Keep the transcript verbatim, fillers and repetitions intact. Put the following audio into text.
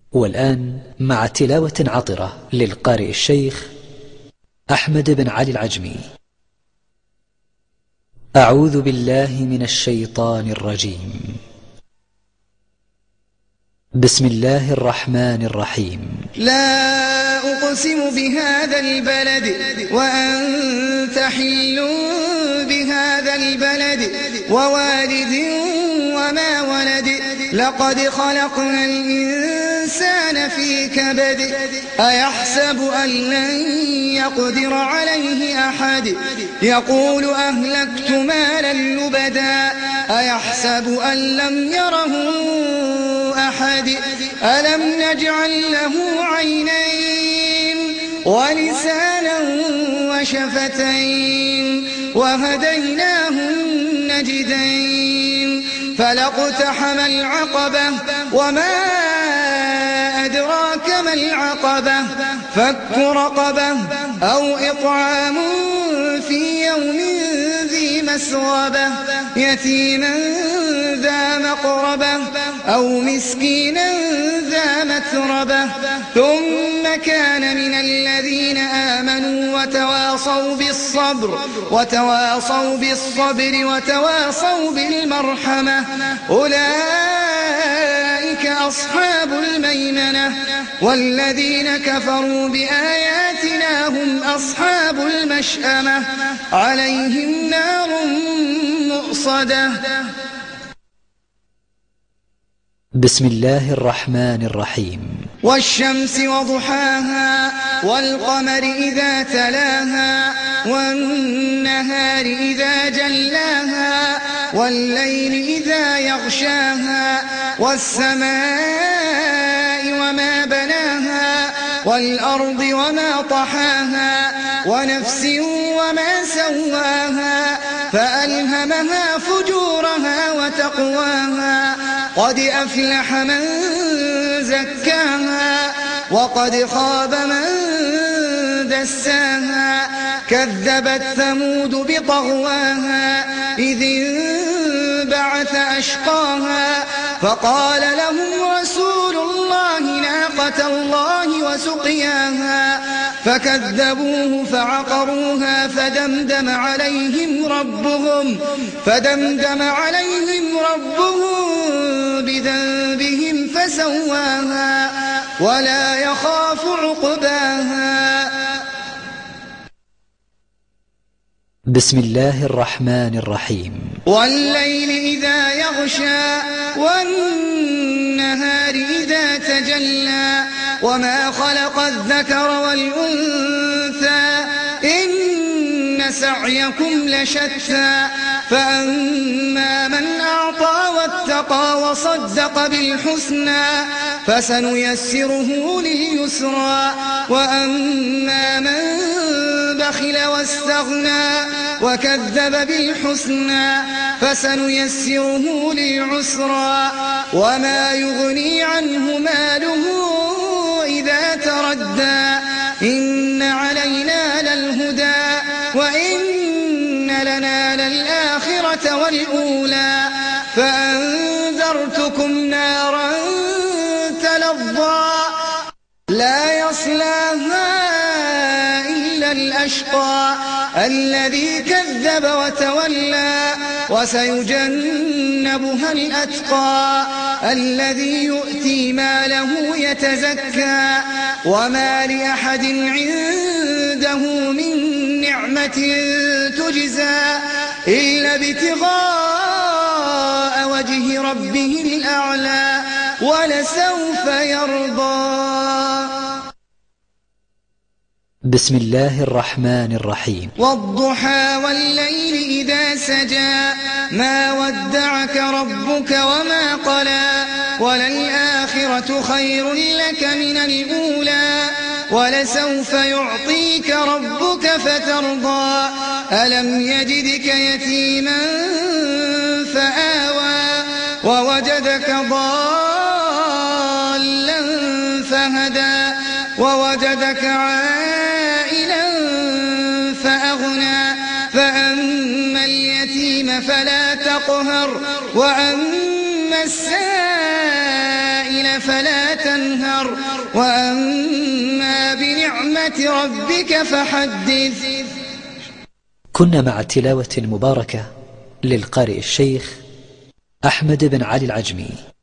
والآن مع تلاوة عطرة للقارئ الشيخ أحمد بن علي العجمي. أعوذ بالله من الشيطان الرجيم. بسم الله الرحمن الرحيم. لا أقسم بهذا البلد وأنت حل بهذا البلد ووالد وما ولد لقد خلقنا الإنسان في كبد أيحسب أن لن يقدر عليه أحد يقول أهلكت مالا لبدا أيحسب أن لم يره أحد ألم نجعل له عينين ولسانا وشفتين وهديناه النجدين فلاقتحم العقبة وما أدراك ما العقبة فك رقبة أو إطعام في يوم ذي مسغبة يتيما ذا مقربة أو مسكينا ذا متربة ثم كان من الذين آمنوا وتواصوا بالصبر وتواصوا بالصبر وتواصوا بالمرحمة أولئك أصحاب الميمنة والذين كفروا بآياتنا هم أصحاب المشأمة عليهم نار مؤصدة. بسم الله الرحمن الرحيم. والشمس وضحاها والقمر إذا تلاها والنهار إذا جلاها والليل إذا يغشاها والسماء وما بناها والأرض وما طحاها ونفس وما سواها فألهمها فجورها وتقواها قد أفلح من زكاها وقد خاب من دساها كذبت ثمود بطغواها إذ انبعث أشقاها فقال لهم رسول الله ناقة الله وسقياها فكذبوه فعقروها فدمدم عليهم ربهم فدمدم عليهم ربهم بذنبهم فسواها ولا يخاف عقباها. بسم الله الرحمن الرحيم. والليل إذا يغشى والنهار إذا تجلى وما خلق الذكر والأنثى إن سعيكم لشتى فأما من أعطى واتقى وصدق بالحسنى فسنيسره لليسرى وأما من بخل واستغنى وكذب بالحسنى فسنيسره للعسرى وما يغني عنه ماله إذا تردى إن علينا للهدى وإن لنا للآخرة والأولى فأنذرتكم نارا تلظى لا يصلاها إلا الأشقى الذي كذب وتولى وسيجنبها الأتقى الذي يؤتي ماله يتزكى وما لأحد عنده من نعمة تجزى إلا ابتغاء وجه ربه الأعلى ولسوف يرضى. بسم الله الرحمن الرحيم. والضحى والليل إذا سجى ما ودعك ربك وما قلى وللآخرة خير لك من الأولى ولسوف يعطيك ربك فترضى ألم يجدك يتيما فآوى ووجدك ضالا فهدى ووجدك عائلا فأغنى فأما اليتيم فلا تقهر وأما السائل فلا تنهر وأما بنعمة ربك فحدث. كنا مع التلاوة المباركة للقارئ الشيخ أحمد بن علي العجمي.